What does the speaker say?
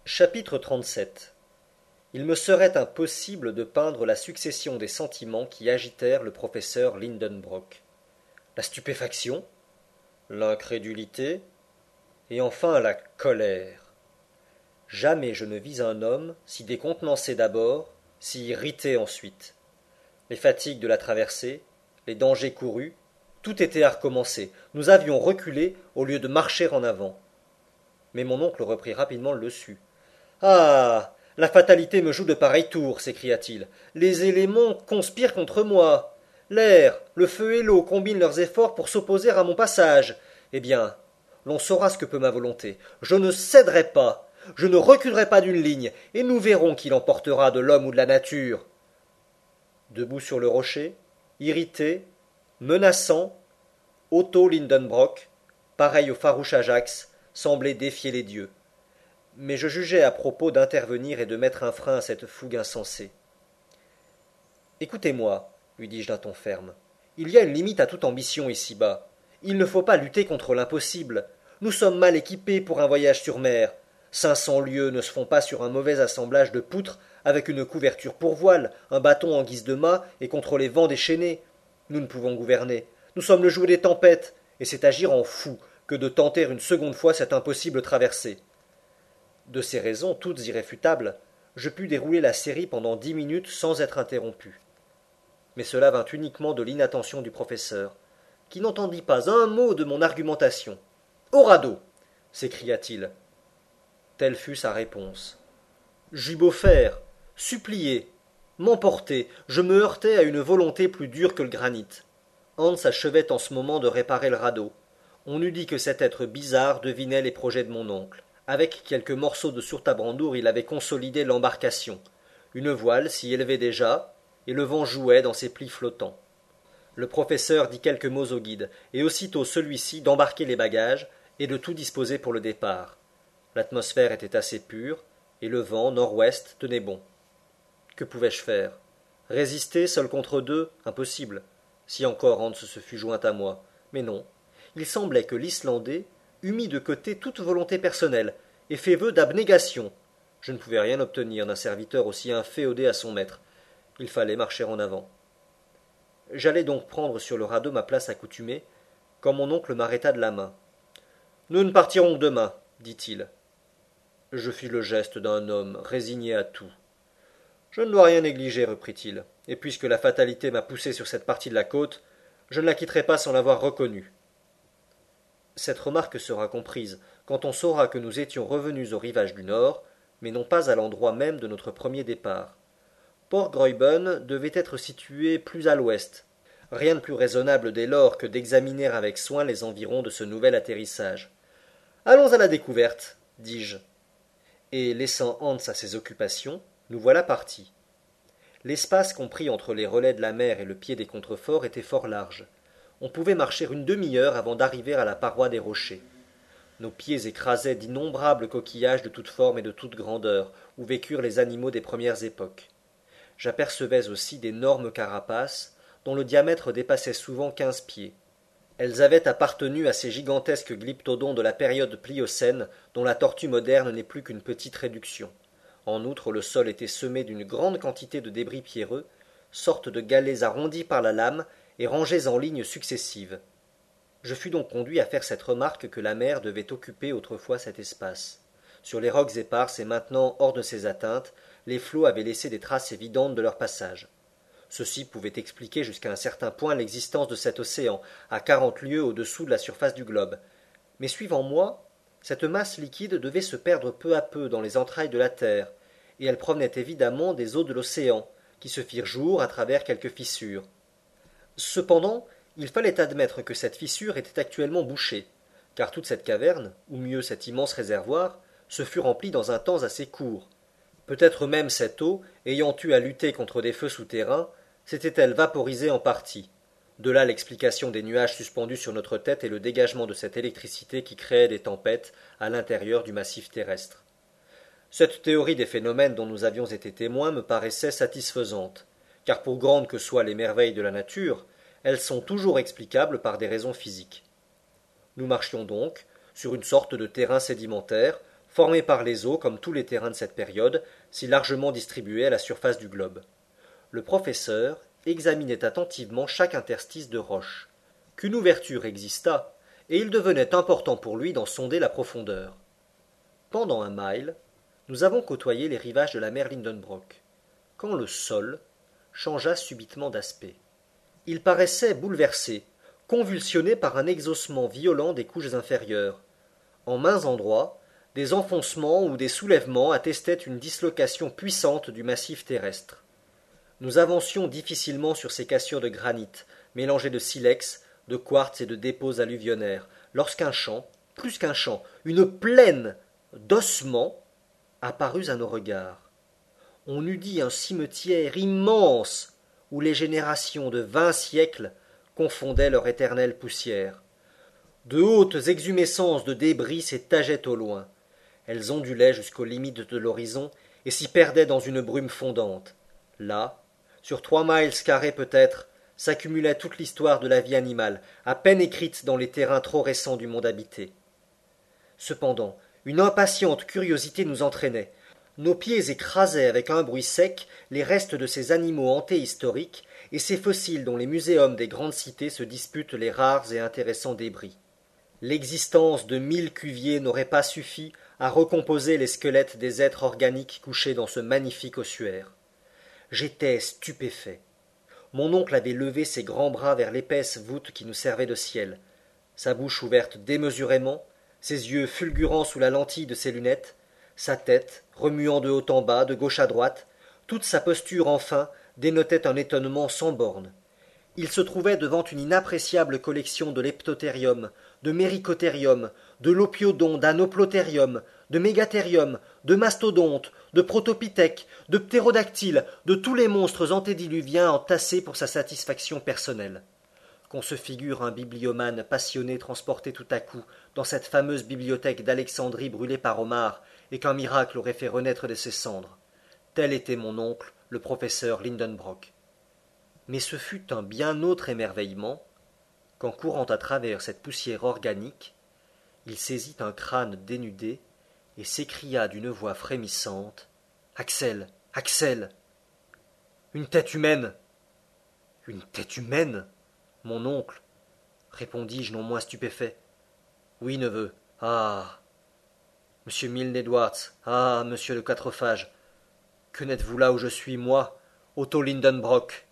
Chapitre 37. Il me serait impossible de peindre la succession des sentiments qui agitèrent le professeur Lindenbrock. La stupéfaction, l'incrédulité, et enfin la colère. Jamais je ne vis un homme si décontenancé d'abord, si irrité ensuite. Les fatigues de la traversée, les dangers courus, tout était à recommencer. Nous avions reculé au lieu de marcher en avant. Mais mon oncle reprit rapidement le dessus. Ah. La fatalité me joue de pareils tours, s'écria-t-il. Les éléments conspirent contre moi. L'air, le feu et l'eau combinent leurs efforts pour s'opposer à mon passage. Eh bien, l'on saura ce que peut ma volonté. Je ne céderai pas. Je ne reculerai pas d'une ligne, et nous verrons qui l'emportera de l'homme ou de la nature. Debout sur le rocher, irrité, menaçant, Otto Lindenbrock, pareil au farouche Ajax, semblait défier les dieux. Mais je jugeais à propos d'intervenir et de mettre un frein à cette fougue insensée. Écoutez-moi, lui dis-je d'un ton ferme. Il y a une limite à toute ambition ici-bas. Il ne faut pas lutter contre l'impossible. Nous sommes mal équipés pour un voyage sur mer. 500 lieues ne se font pas sur un mauvais assemblage de poutres avec une couverture pour voile, un bâton en guise de mât et contre les vents déchaînés. Nous ne pouvons gouverner. Nous sommes le jouet des tempêtes, et c'est agir en fou que de tenter une seconde fois cette impossible traversée. De ces raisons, toutes irréfutables, je pus dérouler la série pendant 10 minutes sans être interrompu. Mais cela vint uniquement de l'inattention du professeur, qui n'entendit pas un mot de mon argumentation. Au radeau s'écria-t-il. Telle fut sa réponse. J'eus beau faire, supplier, m'emporter, je me heurtai à une volonté plus dure que le granit. Hans achevait en ce moment de réparer le radeau. On eût dit que cet être bizarre devinait les projets de mon oncle. Avec quelques morceaux de surtabrandour, il avait consolidé l'embarcation. Une voile s'y élevait déjà, et le vent jouait dans ses plis flottants. Le professeur dit quelques mots au guide, et aussitôt celui-ci d'embarquer les bagages et de tout disposer pour le départ. L'atmosphère était assez pure, et le vent, nord-ouest, tenait bon. Que pouvais-je faire? Résister seul contre deux? Impossible. Si encore Hans se fût joint à moi. Mais non. Il semblait que l'Islandais eût mis de côté toute volonté personnelle, et fait vœu d'abnégation. Je ne pouvais rien obtenir d'un serviteur aussi inféodé à son maître. Il fallait marcher en avant. J'allais donc prendre sur le radeau ma place accoutumée, quand mon oncle m'arrêta de la main. Nous ne partirons que demain, dit-il. Je fis le geste d'un homme résigné à tout. Je ne dois rien négliger, reprit-il, et puisque la fatalité m'a poussé sur cette partie de la côte, je ne la quitterai pas sans l'avoir reconnue. Cette remarque sera comprise quand on saura que nous étions revenus au rivage du nord, mais non pas à l'endroit même de notre premier départ. Port Graüben devait être situé plus à l'ouest. Rien de plus raisonnable dès lors que d'examiner avec soin les environs de ce nouvel atterrissage. Allons à la découverte, dis-je. Et laissant Hans à ses occupations, nous voilà partis. L'espace compris entre les relais de la mer et le pied des contreforts était fort large. On pouvait marcher une demi-heure avant d'arriver à la paroi des rochers. Nos pieds écrasaient d'innombrables coquillages de toutes formes et de toutes grandeurs, où vécurent les animaux des premières époques. J'apercevais aussi d'énormes carapaces, dont le diamètre dépassait souvent 15 pieds. Elles avaient appartenu à ces gigantesques glyptodons de la période pliocène, dont la tortue moderne n'est plus qu'une petite réduction. En outre, le sol était semé d'une grande quantité de débris pierreux, sortes de galets arrondis par la lame et rangés en lignes successives. Je fus donc conduit à faire cette remarque que la mer devait occuper autrefois cet espace. Sur les rocs éparses et maintenant hors de ses atteintes, les flots avaient laissé des traces évidentes de leur passage. Ceci pouvait expliquer jusqu'à un certain point l'existence de cet océan, à 40 lieues au-dessous de la surface du globe. Mais suivant moi, cette masse liquide devait se perdre peu à peu dans les entrailles de la terre, et elle provenait évidemment des eaux de l'océan, qui se firent jour à travers quelques fissures. Cependant, il fallait admettre que cette fissure était actuellement bouchée, car toute cette caverne, ou mieux cet immense réservoir, se fut remplie dans un temps assez court. Peut-être même cette eau, ayant eu à lutter contre des feux souterrains, s'était-elle vaporisée en partie. De là l'explication des nuages suspendus sur notre tête et le dégagement de cette électricité qui créait des tempêtes à l'intérieur du massif terrestre. Cette théorie des phénomènes dont nous avions été témoins me paraissait satisfaisante, car pour grandes que soient les merveilles de la nature, elles sont toujours explicables par des raisons physiques. Nous marchions donc sur une sorte de terrain sédimentaire, formés par les eaux comme tous les terrains de cette période, si largement distribués à la surface du globe. Le professeur examinait attentivement chaque interstice de roche. Qu'une ouverture existât, et il devenait important pour lui d'en sonder la profondeur. Pendant un mille, nous avons côtoyé les rivages de la mer Lindenbrock, quand le sol changea subitement d'aspect. Il paraissait bouleversé, convulsionné par un exhaussement violent des couches inférieures. En maints endroits, des enfoncements ou des soulèvements attestaient une dislocation puissante du massif terrestre. Nous avancions difficilement sur ces cassures de granit, mélangées de silex, de quartz et de dépôts alluvionnaires, lorsqu'un champ, plus qu'un champ, une plaine d'ossements apparut à nos regards. On eût dit un cimetière immense où les générations de 20 siècles confondaient leur éternelle poussière. De hautes exhumescences de débris s'étageaient au loin. Elles ondulaient jusqu'aux limites de l'horizon et s'y perdaient dans une brume fondante. Là, sur 3 miles carrés peut-être, s'accumulait toute l'histoire de la vie animale, à peine écrite dans les terrains trop récents du monde habité. Cependant, une impatiente curiosité nous entraînait. Nos pieds écrasaient avec un bruit sec les restes de ces animaux antéhistoriques et ces fossiles dont les muséums des grandes cités se disputent les rares et intéressants débris. L'existence de 1000 cuviers n'aurait pas suffi à recomposer les squelettes des êtres organiques couchés dans ce magnifique ossuaire. J'étais stupéfait. Mon oncle avait levé ses grands bras vers l'épaisse voûte qui nous servait de ciel. Sa bouche ouverte démesurément, ses yeux fulgurants sous la lentille de ses lunettes, sa tête, remuant de haut en bas, de gauche à droite, toute sa posture enfin dénotait un étonnement sans bornes. Il se trouvait devant une inappréciable collection de leptotherium, de méricotherium, de lopiodon, d'anoplotherium, de mégatherium, de mastodontes, de protopithèques, de ptérodactyles, de tous les monstres antédiluviens entassés pour sa satisfaction personnelle. Qu'on se figure un bibliomane passionné transporté tout à coup dans cette fameuse bibliothèque d'Alexandrie brûlée par Omar, et qu'un miracle aurait fait renaître de ses cendres. Tel était mon oncle, le professeur Lindenbrock. Mais ce fut un bien autre émerveillement, qu'en courant à travers cette poussière organique, il saisit un crâne dénudé et s'écria d'une voix frémissante. Axel. Axel. Une tête humaine. Une tête humaine. Mon oncle, répondis-je non moins stupéfait. Oui, neveu. Ah. Monsieur Milne Edwards. Ah, monsieur le quatrephage. Que n'êtes-vous là où je suis, moi, Otto Lindenbrock?